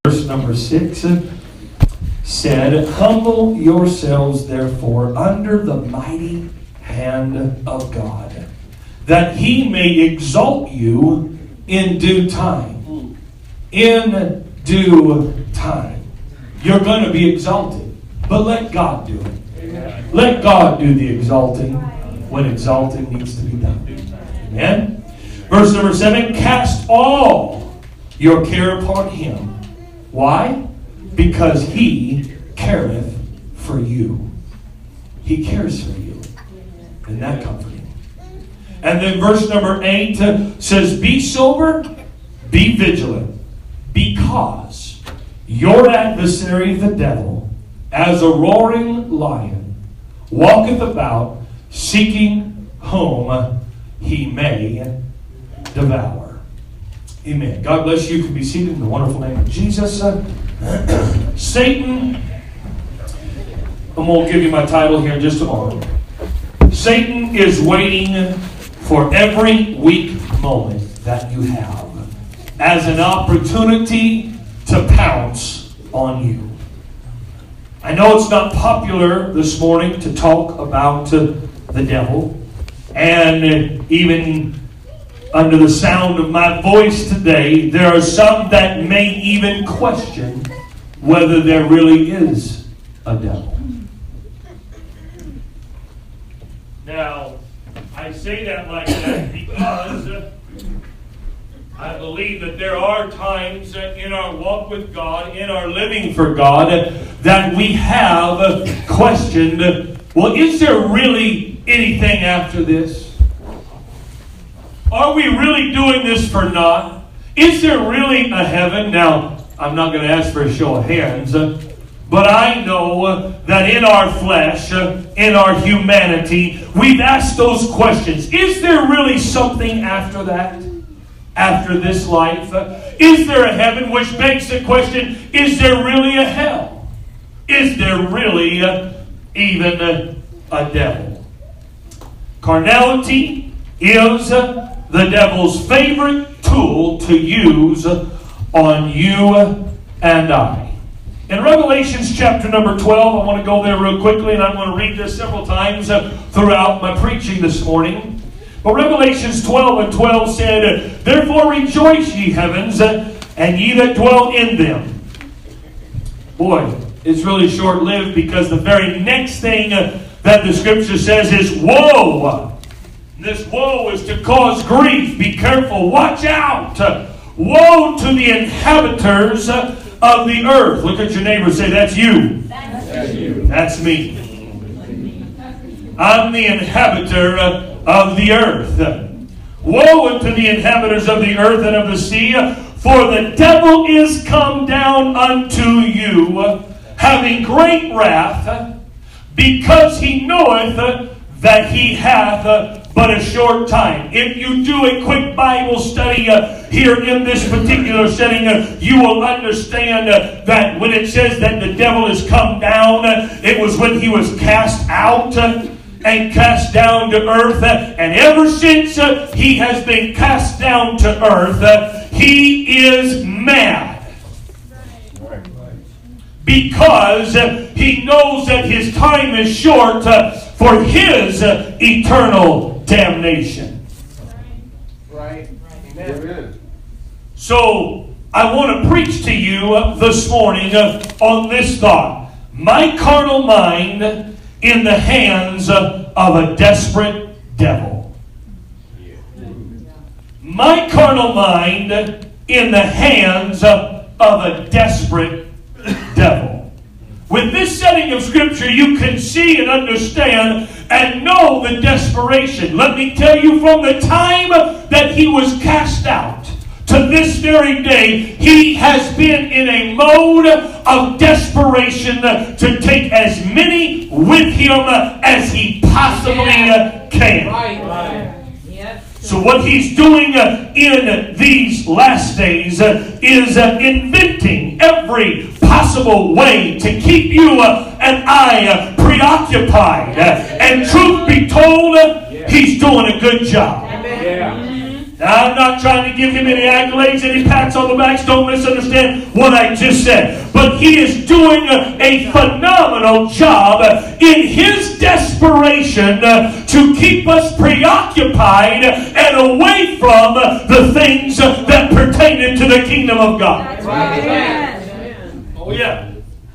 Verse number 6 said, "Humble yourselves therefore under the mighty hand of God, that He may exalt you in due time." In due time. You're going to be exalted, but let God do it. Amen. Let God do the exalting when exalting needs to be done. Amen. Verse number 7, "Cast all your care upon Him." Why? Because He careth for you. He cares for you. Isn't that comforting? And then verse number 8 says, "Be sober, be vigilant, because your adversary the devil, as a roaring lion, walketh about, seeking whom he may devour." Amen. God bless you. You can be seated in the wonderful name of Jesus. Satan, I'm going to give you my title here in just a moment. Satan is waiting for every weak moment that you have as an opportunity to pounce on you. I know it's not popular this morning to talk about the devil, and even under the sound of my voice today, there are some that may even question whether there really is a devil. Now, I say that like that because I believe that there are times in our walk with God, in our living for God, that we have questioned, well, is there really anything after this? Are we really doing this for naught? Is there really a heaven? Now, I'm not going to ask for a show of hands, but I know that in our flesh, in our humanity, we've asked those questions. Is there really something after that? After this life? Is there a heaven? Which begs the question, is there really a hell? Is there really even a devil? Carnality is the devil's favorite tool to use on you and I. In Revelations chapter number 12, I want to go there real quickly, and I'm going to read this several times throughout my preaching this morning. But Revelations 12:12 said, "Therefore rejoice, ye heavens, and ye that dwell in them." Boy, it's really short-lived, because the very next thing that the Scripture says is, "Woe!" This woe is to cause grief. Be careful. Watch out. Woe to the inhabitants of the earth. Look at your neighbor. Say, "That's you." That's you. That's me. I'm the inhabitor of the earth. Woe unto the inhabitants of the earth and of the sea, for the devil is come down unto you, having great wrath, because he knoweth that he hath but a short time. If you do a quick Bible study here in this particular setting, you will understand that when it says that the devil has come down, it was when he was cast out and cast down to earth. And ever since he has been cast down to earth, he is mad. Because he knows that his time is short for his eternal damnation. Right. Amen. So, I want to preach to you this morning on this thought. My carnal mind in the hands of a desperate devil. My carnal mind in the hands of a desperate devil. With this setting of Scripture, you can see and understand and know the desperation. Let me tell you, from the time that he was cast out to this very day, he has been in a mode of desperation to take as many with him as he possibly can. Right. So what he's doing in these last days is inventing every possible way to keep you and I preoccupied. And truth be told, he's doing a good job. Now, I'm not trying to give him any accolades, any pats on the backs. Don't misunderstand what I just said. But he is doing a phenomenal job in his desperation to keep us preoccupied and away from the things that pertain into the kingdom of God. Oh, yeah.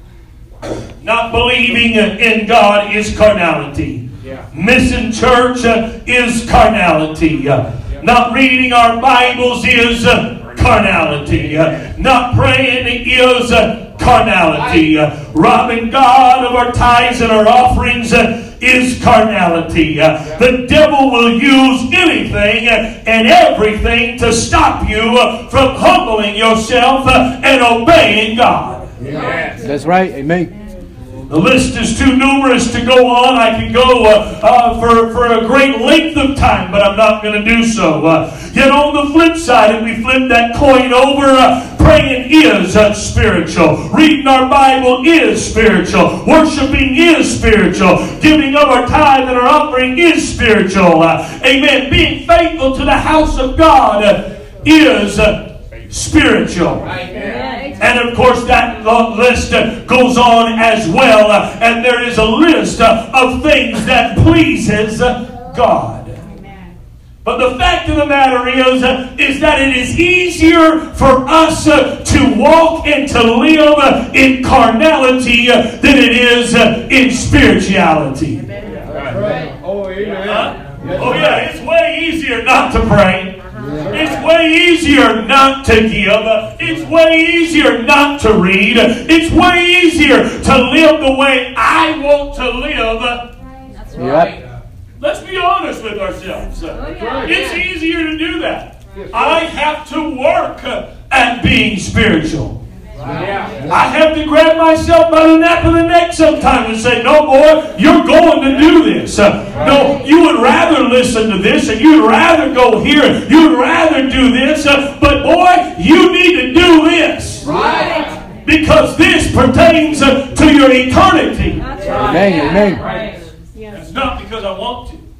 Not believing in God is carnality. Missing church is carnality. Not reading our Bibles is carnality. Not praying is carnality. Robbing God of our tithes and our offerings is carnality. The devil will use anything and everything to stop you from humbling yourself and obeying God. That's right. Amen. The list is too numerous to go on. I can go for a great length of time, but I'm not going to do so. Yet on the flip side, if we flip that coin over, praying is spiritual. Reading our Bible is spiritual. Worshiping is spiritual. Giving of our tithe and our offering is spiritual. Amen. Being faithful to the house of God is spiritual. And of course that list goes on as well. And there is a list of things that pleases God. But the fact of the matter is that it is easier for us to walk and to live in carnality than it is in spirituality. Oh, amen. Oh yeah, it's way easier not to pray. It's way easier not to give. It's way easier not to read. It's way easier to live the way I want to live. That's right. Let's be honest with ourselves. It's easier to do that. I have to work at being spiritual. I have to grab myself by the nape of the neck sometimes and say, no, boy, you're going to do this. No, you would rather listen to this and you'd rather go here. You'd rather do this. But, boy, you need to do this. Right. Because this pertains to your eternity. Amen. Amen. It's not because I want to.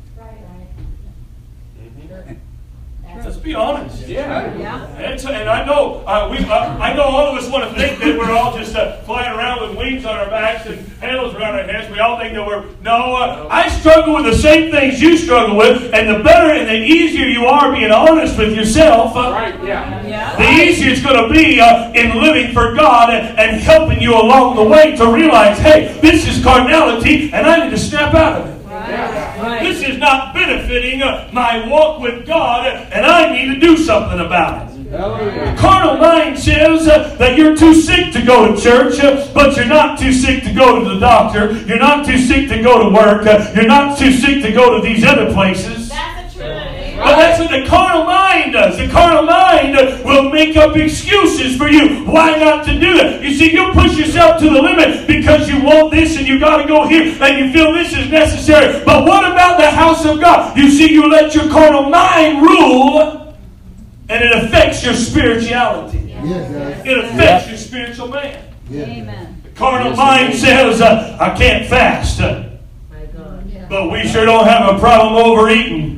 Let's be honest. And I know I know all of us want to think that we're all just flying around with wings on our backs and halos around our heads. We all think that we're... No, I struggle with the same things you struggle with, and the better and the easier you are being honest with yourself, the easier it's going to be in living for God and helping you along the way to realize, hey, this is carnality, and I need to snap out of it. This is not benefiting my walk with God, and I need to do something about it. The carnal mind says that you're too sick to go to church, but you're not too sick to go to the doctor. You're not too sick to go to work. You're not too sick to go to these other places. That's the truth. But that's what the carnal mind does. The carnal mind will make up excuses for you. Why not to do that? You see, you push yourself to the limit because you want this and you got to go here and you feel this is necessary. But what about the house of God? You see, you let your carnal mind rule and it affects your spirituality. It affects your spiritual man. Amen. The carnal mind says, I can't fast. But we sure don't have a problem overeating.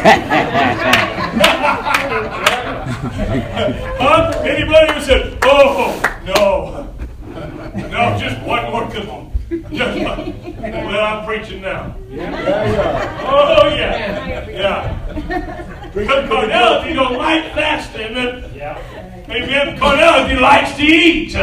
Anybody who said, oh, no, just one more, come on. Just one. Well, I'm preaching now. Oh, yeah. Because carnality don't like fasting. Amen. Carnality likes to eat.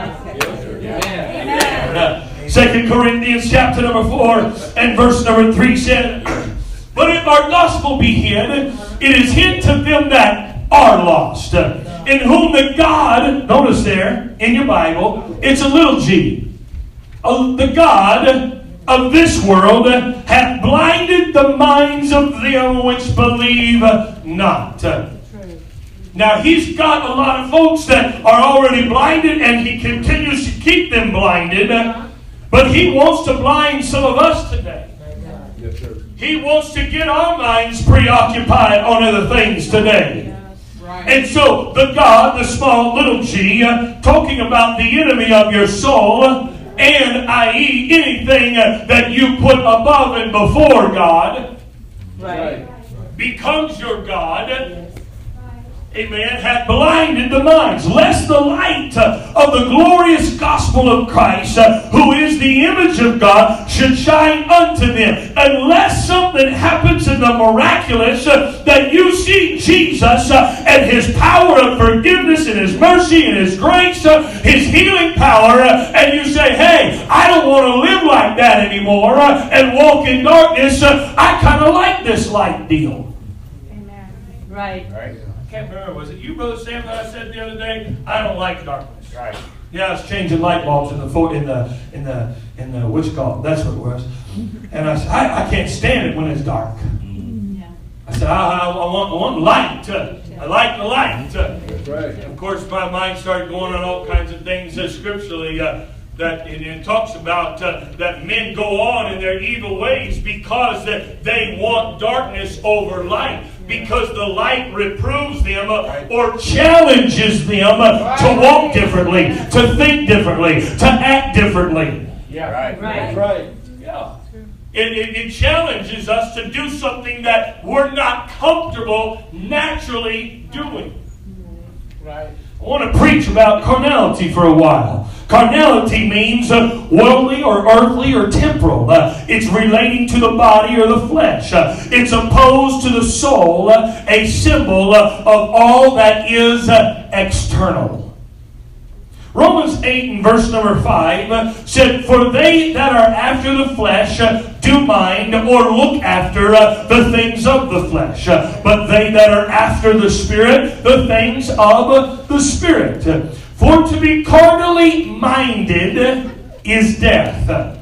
2 Corinthians chapter number 4 and verse number 3 said, but if our gospel be hid, it is hid to them that are lost, in whom the God, notice there in your Bible, it's a little g, the God of this world hath blinded the minds of them which believe not. Now, he's got a lot of folks that are already blinded, and he continues to keep them blinded. But he wants to blind some of us today. He wants to get our minds preoccupied on other things today. And so, the God, the small little g, talking about the enemy of your soul, and i.e. anything that you put above and before God, becomes your God. amen, hath blinded the minds, lest the light of the glorious gospel of Christ, who is the image of God, should shine unto them. Unless something happens in the miraculous, that you see Jesus and His power of forgiveness and His mercy and His grace, His healing power, and you say, hey, I don't want to live like that anymore and walk in darkness. I kind of like this light deal. Amen. Right. Right. I can't remember, was it you, Brother Sam, that I said the other day? I don't like darkness. Right. Yeah, I was changing light bulbs in the what you call it? That's what it was. And I said, I can't stand it when it's dark. Yeah. I said, I want light. I like the light. That's right. And of course, my mind started going on all kinds of things scripturally. That it talks about that men go on in their evil ways because they want darkness over light. Because the light reproves them or challenges them to walk differently, to think differently, to act differently. Yeah. Right. Right. Right. Yeah. It challenges us to do something that we're not comfortable naturally doing. Right. I want to preach about carnality for a while. Carnality means worldly or earthly or temporal. It's relating to the body or the flesh. It's opposed to the soul, a symbol of all that is external. Romans 8 and verse number 5 said, for they that are after the flesh do mind or look after the things of the flesh. But they that are after the Spirit, the things of the Spirit. For to be carnally minded is death.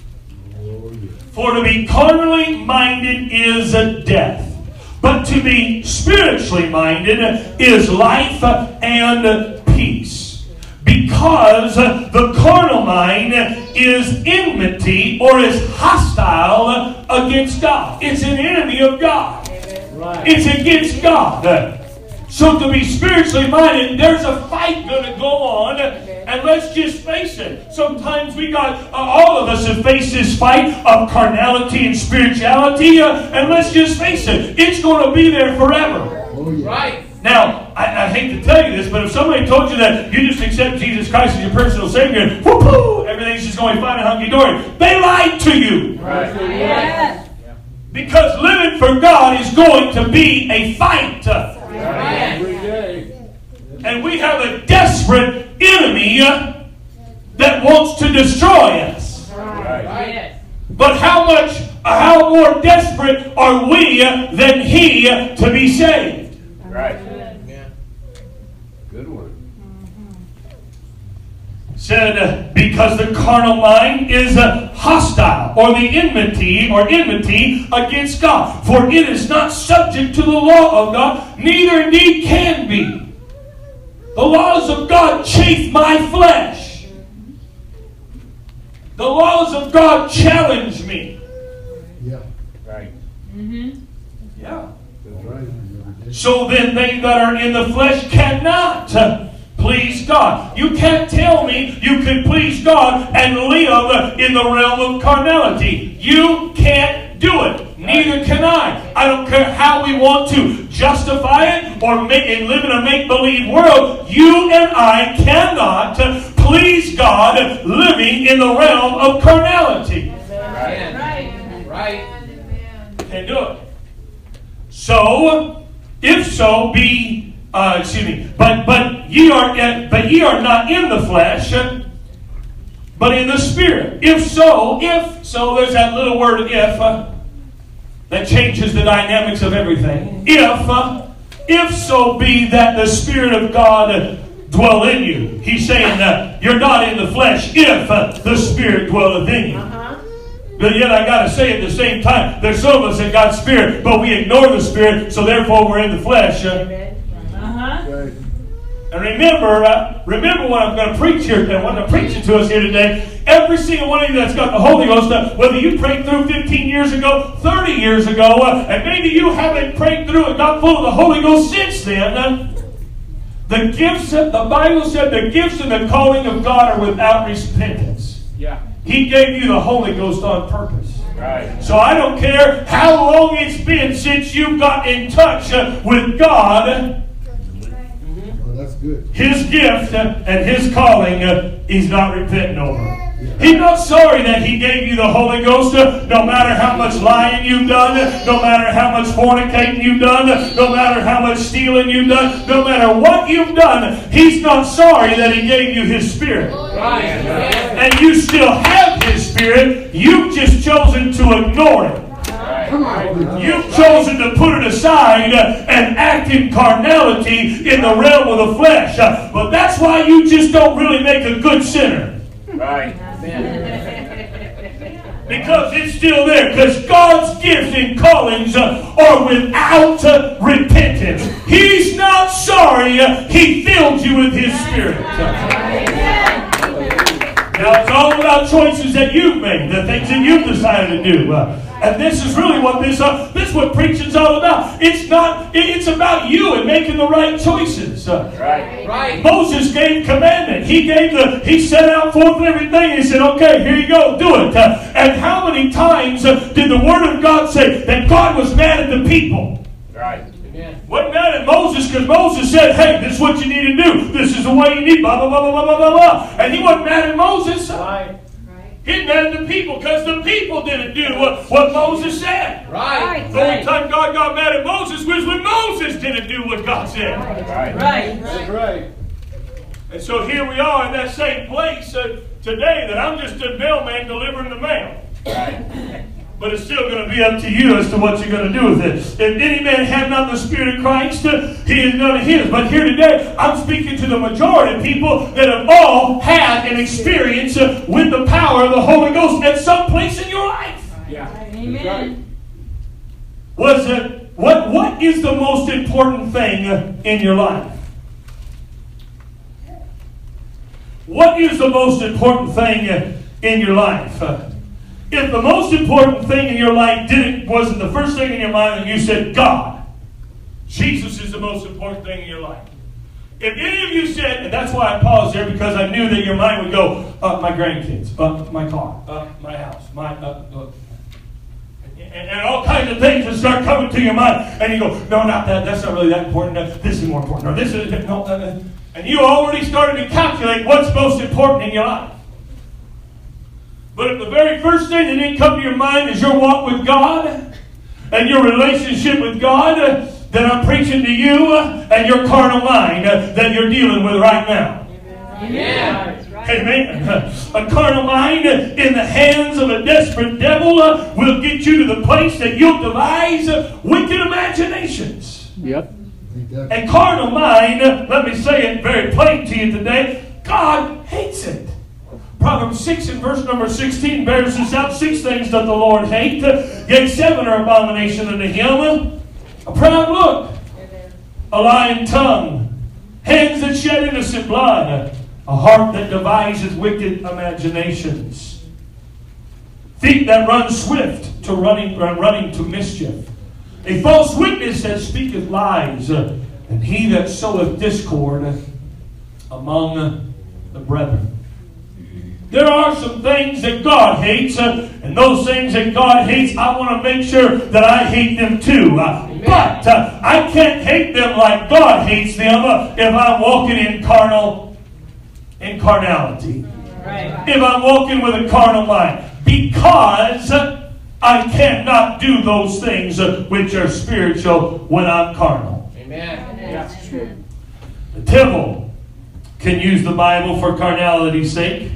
For to be carnally minded is death. But to be spiritually minded is life and peace. Because the carnal mind is enmity or is hostile against God. It's an enemy of God. Right. It's against God. So to be spiritually minded, there's a fight going to go on. And let's just face it. Sometimes all of us have faced this fight of carnality and spirituality. And let's just face it. It's going to be there forever. Oh, yeah. Right. Now, I hate to tell you this, but if somebody told you that you just accept Jesus Christ as your personal Savior, whoop-hoo, everything's just going fine and hunky-dory, they lied to you. Right. Yes. Because living for God is going to be a fight. Right. Every day. And we have a desperate enemy that wants to destroy us. Right. Yes. But how more desperate are we than he to be saved? Right. Good one. Said, because the carnal mind is hostile, or the enmity against God. For it is not subject to the law of God, neither indeed can be. The laws of God chafe my flesh. The laws of God challenge me. Yeah. Right. Yeah. That's right. So then they that are in the flesh cannot please God. You can't tell me you can please God and live in the realm of carnality. You can't do it. Neither can I. I don't care how we want to justify it or live in a make-believe world. You and I cannot please God living in the realm of carnality. Right. Right. Can't do it. So, if so, but ye are not in the flesh, but in the Spirit. If so, there's that little word if that changes the dynamics of everything. If so be that the Spirit of God dwell in you. He's saying that you're not in the flesh if the Spirit dwelleth in you. But yet I got to say at the same time, there's some of us that got Spirit, but we ignore the Spirit, so therefore we're in the flesh. Right. And remember what I'm going to preach here, and what I'm preaching to us here today. Every single one of you that's got the Holy Ghost, whether you prayed through 15 years ago, 30 years ago, and maybe you haven't prayed through and got full of the Holy Ghost since then, the gifts, the Bible said the gifts and the calling of God are without repentance. Yeah. He gave you the Holy Ghost on purpose. Right. So I don't care how long it's been since you got in touch with God. That's good. His gift and his calling, he's not repenting over. He's not sorry that he gave you the Holy Ghost, no matter how much lying you've done, no matter how much fornicating you've done, no matter how much stealing you've done, no matter what you've done. He's not sorry that he gave you his Spirit. Right. And you still have his Spirit. You've just chosen to ignore it. You've chosen to put it aside and act in carnality in the realm of the flesh. But that's why you just don't really make a good sinner. Right. Because it's still there. Because God's gifts and callings are without repentance. He's not sorry he filled you with his Spirit. Now it's all about choices that you've made, the things that you've decided to do. And this is really what this is what preaching's all about. It's about you and making the right choices. Right. Moses gave commandment. He set out forth everything. He said, okay, here you go, do it. And how many times did the Word of God say that God was mad at the people? Right. Wasn't mad at Moses because Moses said, hey, this is what you need to do. This is the way you need, blah, blah, blah, blah, blah, blah, blah. And he wasn't mad at Moses. Right. He's mad at the people because the people didn't do what Moses said. Right. The only time God got mad at Moses was when Moses didn't do what God said. Right. That's right. And so here we are in that same place today that I'm just a mailman delivering the mail. Right. But it's still going to be up to you as to what you're going to do with it. If any man have not the Spirit of Christ, he is none of his. But here today, I'm speaking to the majority of people that have all had an experience with the power of the Holy Ghost at some place in your life. Yeah. Amen. What is the most important thing in your life? What is the most important thing in your life? If the most important thing in your life wasn't the first thing in your mind, and you said, God, Jesus is the most important thing in your life. If any of you said, and that's why I paused there, because I knew that your mind would go, my grandkids, my car, my house, and all kinds of things that start coming to your mind. And you go, no, not that. That's not really that important. This is more important. Or this is, no, and you already started to calculate what's most important in your life. But if the very first thing that didn't come to your mind is your walk with God and your relationship with God, then I'm preaching to you and your carnal mind that you're dealing with right now. Amen. Amen. A carnal mind in the hands of a desperate devil will get you to the place that you'll devise wicked imaginations. Yep. And carnal mind, let me say it very plain to you today, God hates it. Proverbs 6 and verse number 16 bears this out. 6 things doth the Lord hate, yea, 7 are abomination unto him. A proud look, a lying tongue, hands that shed innocent blood, a heart that devises wicked imaginations, feet that run swift to running to mischief, a false witness that speaketh lies, and he that soweth discord among the brethren. There are some things that God hates, and those things that God hates, I want to make sure that I hate them too. But I can't hate them like God hates them if I'm walking in carnality. Right. If I'm walking with a carnal mind. Because I cannot do those things which are spiritual when I'm carnal. Amen. That's true. The devil can use the Bible for carnality's sake.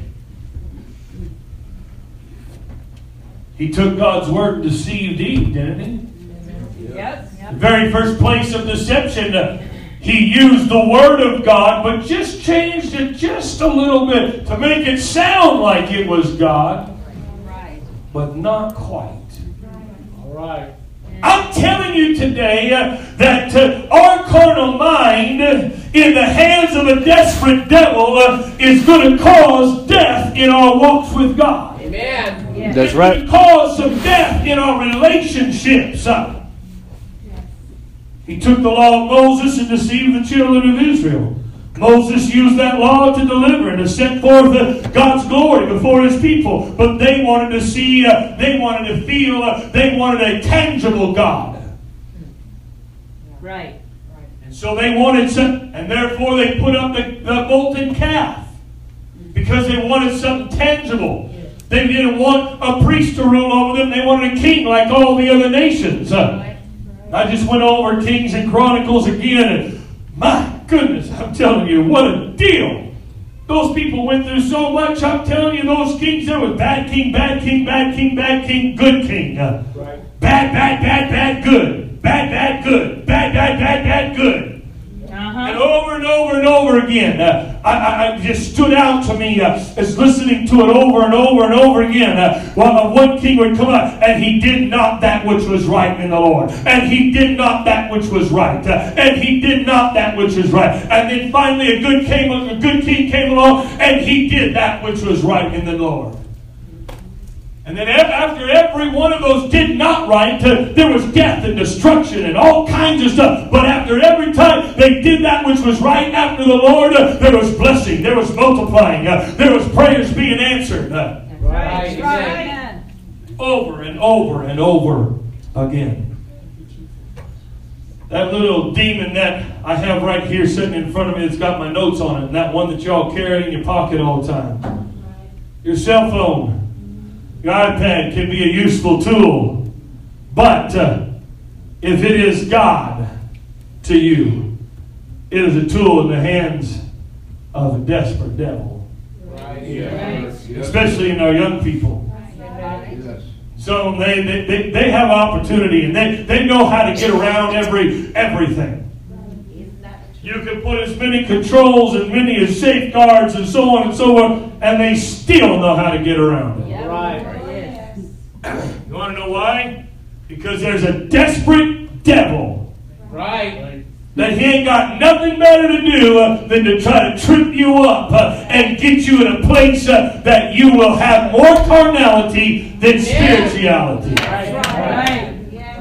He took God's word and deceived Eve, didn't he? Yep. The very first place of deception, he used the word of God, but just changed it just a little bit to make it sound like it was God, Right. but not quite. All right. I'm telling you today that our carnal mind in the hands of a desperate devil is going to cause death in our walks with God. Amen. Yes. That's It's right. going to cause some death in our relationships. He took the law of Moses and deceived the children of Israel. Moses used that law to deliver and to set forth God's glory before his people. But they wanted to see, they wanted to feel, they wanted a tangible God. Right. And So they wanted some, and therefore they put up the molten calf because they wanted something tangible. They didn't want a priest to rule over them. They wanted a king like all the other nations. I just went over Kings and Chronicles again, and my goodness, I'm telling you, what a deal. Those people went through so much. I'm telling you, those kings, there was bad king, bad king, bad king, bad king, good king. Bad, bad, bad, bad, good. Bad, bad, good. Bad, bad, bad, bad, good. And over and over and over again, I just stood out to me as listening to it over and over and over again. While one king would come up, and he did not that which was right in the Lord, and he did not that which was right, and he did not that which was right. And then finally, a good king came along, and he did that which was right in the Lord. And then after every one of those did not right, there was death and destruction and all kinds of stuff. But after every time they did that which was right after the Lord, there was blessing, there was multiplying, there was prayers being answered. Right. Right. Over and over and over again. That little demon that I have right here sitting in front of me that's got my notes on it, and that one that y'all carry in your pocket all the time. Your cell phone. Your iPad can be a useful tool, but if it is God to you, it is a tool in the hands of a desperate devil. Right. Especially in our young people. So they have opportunity, and they know how to get around everything. You can put as many controls and many as safeguards and so on and so on, and they still know how to get around it. Right. You want to know why? Because there's a desperate devil Right. that he ain't got nothing better to do than to try to trip you up and get you in a place that you will have more carnality than spirituality. Right.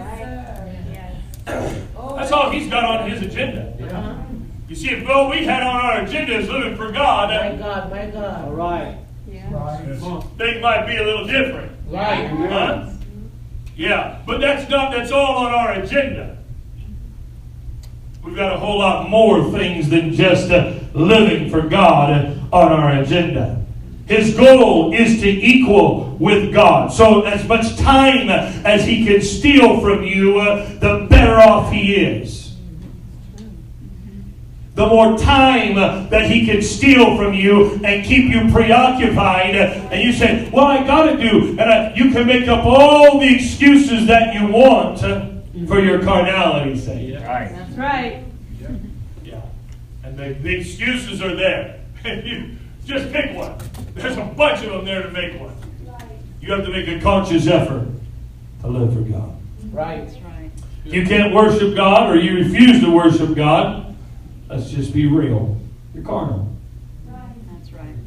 That's all he's got on his agenda. You see, if all we had on our agenda is living for God, All right. things might be a little different. Right. Huh? Yeah, but that's all on our agenda. We've got a whole lot more things than just living for God on our agenda. His goal is to equal with God. So as much time as he can steal from you, the better off he is. The more time that he can steal from you and keep you preoccupied, and you say, well, I got to do, and you can make up all the excuses that you want for your carnality's sake. Right. That's right. Yeah. And the excuses are there. You just pick one. There's a bunch of them there to make one. You have to make a conscious effort to live for God. Right. That's right. You can't worship God, or you refuse to worship God. Let's just be real. You're carnal. That's right.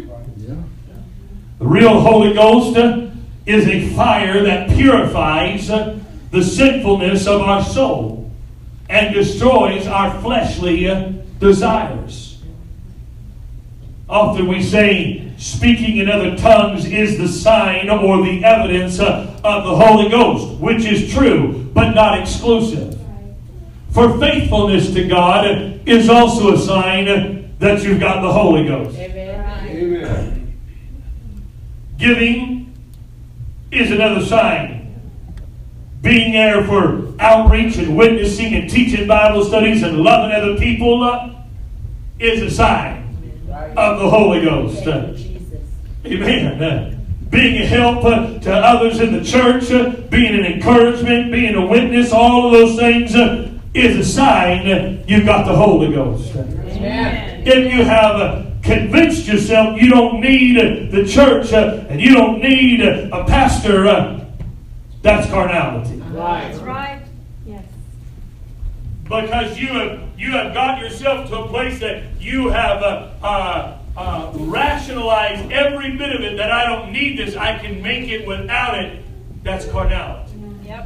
The real Holy Ghost is a fire that purifies the sinfulness of our soul and destroys our fleshly desires. Often we say speaking in other tongues is the sign or the evidence of the Holy Ghost, which is true, but not exclusive. For faithfulness to God is also a sign that you've got the Holy Ghost. Amen. Giving is another sign. Being there for outreach and witnessing and teaching Bible studies and loving other people is a sign of the Holy Ghost. Amen. Being a help to others in the church, being an encouragement, being a witness, all of those things is a sign you've got the Holy Ghost. Amen. If you have convinced yourself you don't need the church and you don't need a pastor, that's carnality. Right. That's right. Yes. Because you have got yourself to a place that you have rationalized every bit of it, that I don't need this, I can make it without it. That's carnality. Yep.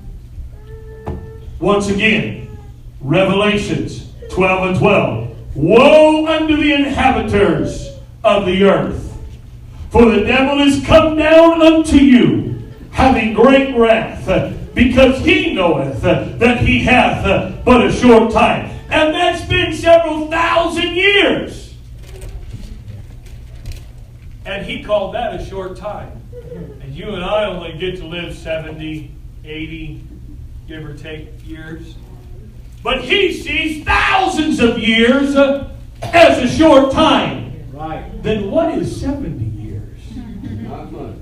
Once again, Revelations 12 and 12. Woe unto the inhabitants of the earth, for the devil is come down unto you, having great wrath, because he knoweth that he hath but a short time. And that's been several thousand years. And he called that a short time. And you and I only get to live 70, 80, give or take years. But he sees thousands of years as a short time. Right. Then what is 70 years? Not much.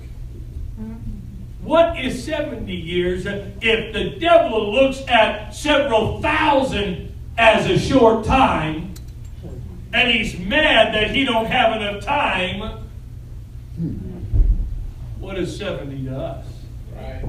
What is 70 years if the devil looks at several thousand as a short time, and he's mad that he don't have enough time? What is 70 to us? Right.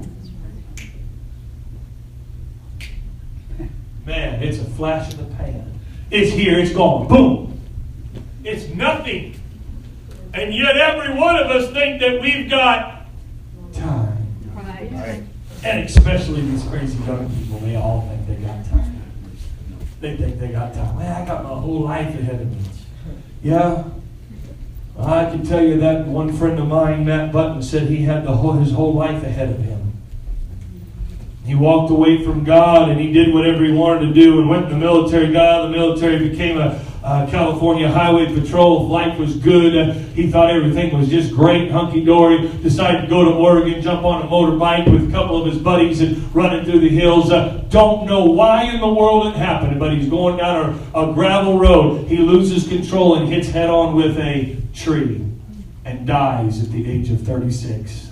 Man, it's a flash in the pan. It's here, it's gone. Boom. It's nothing. And yet every one of us think that we've got time. Right. And especially these crazy young people, they all think they got time. They think they got time. Man, I got my whole life ahead of me. Yeah. I can tell you that one friend of mine, Matt Button, said he had his whole life ahead of him. He walked away from God and he did whatever he wanted to do and went in the military. Got out of the military, became a California Highway Patrol. Life was good. He thought everything was just great, hunky-dory. Decided to go to Oregon, jump on a motorbike with a couple of his buddies and running through the hills. Don't know why in the world it happened, but he's going down a gravel road. He loses control and hits head-on with a tree and dies at the age of 36.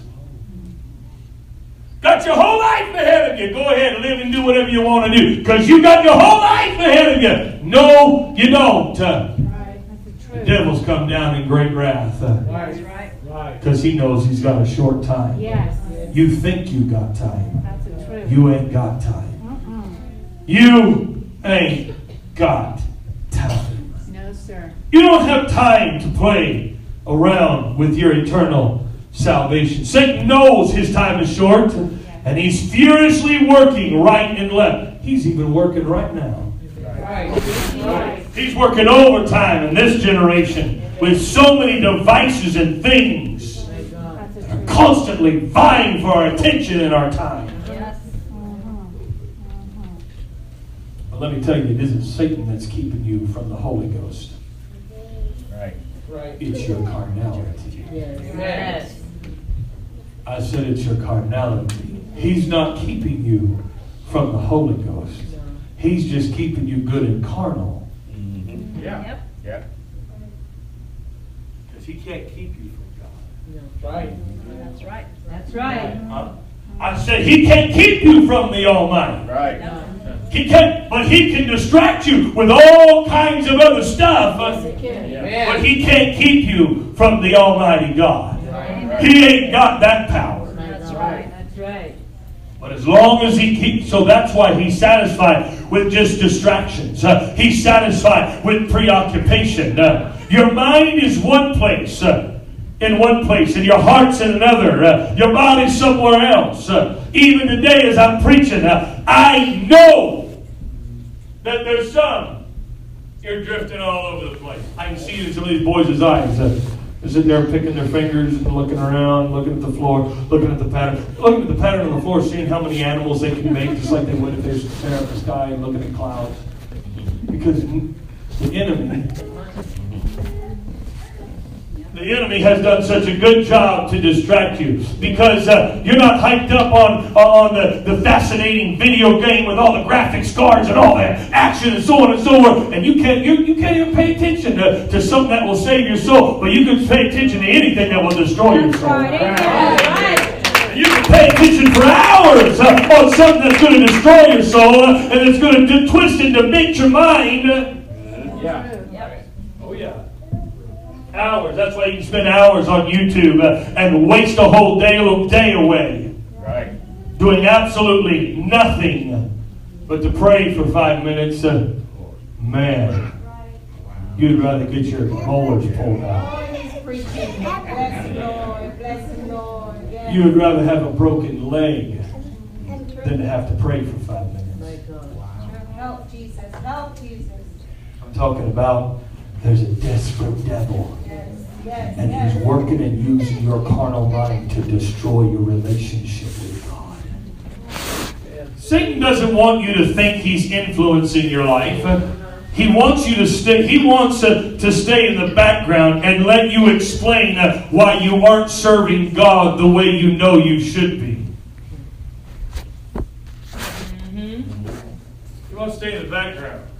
Got your whole life ahead of you. Go ahead and live and do whatever you want to do. Because you got your whole life ahead of you. No, you don't. The devil's come down in great wrath. Right. Right. Right. Because he knows he's got a short time. Yes. You think you got time. That's the truth. You ain't got time. You ain't got time. No, sir. You don't have time to play around with your eternal salvation. Satan knows his time is short, and he's furiously working right and left. He's even working right now. Right. Right. He's working overtime in this generation with so many devices and things Thank God. That's the that are truth. constantly vying for our attention and our time. Yes. But let me tell you, it isn't Satan that's keeping you from the Holy Ghost. Right. Right. It's your carnality. Yes. I said it's your carnality. He's not keeping you from the Holy Ghost. He's just keeping you good and carnal. Yeah. Yep. Yeah. Because he can't keep you from God. Right. That's right. That's right. I said he can't keep you from the Almighty. Right. He can, but he can distract you with all kinds of other stuff. But he can't keep you from the Almighty God. He ain't got that power. That's right. That's right. But as long as he keeps, so that's why he's satisfied with just distractions. He's satisfied with preoccupation. Your mind is one place, in one place, and your heart's in another. Your body's somewhere else. Even today, as I'm preaching, I know that there's some you're drifting all over the place. I can see it in some of these boys' eyes. They're sitting there picking their fingers and looking around, looking at the floor, looking at the pattern on the floor, seeing how many animals they can make, just like they would if they were staring at the sky and looking at clouds. Because the enemy has done such a good job to distract you, because you're not hyped up on the fascinating video game with all the graphics cards and all that action and so on and so forth, and you can't even pay attention to something that will save your soul, but you can pay attention to anything that will destroy your That's soul. right. Amen. You can pay attention for hours on something that's going to destroy your soul and it's going to twist and debate your mind. Yeah. Yep. Oh yeah. Hours. That's why you can spend hours on YouTube and waste a whole day away Right. doing absolutely nothing but to pray for 5 minutes. Man, you'd rather get your molars pulled out. You would rather have a broken leg than to have to pray for 5 minutes. Help Jesus. Help Jesus. I'm talking about there's a desperate devil. Yes. And he's working and using your carnal mind to destroy your relationship with God. Satan doesn't want you to think he's influencing your life. He wants you to stay. He wants to stay in the background and let you explain why you aren't serving God the way you know you should be. He wants to stay in the background.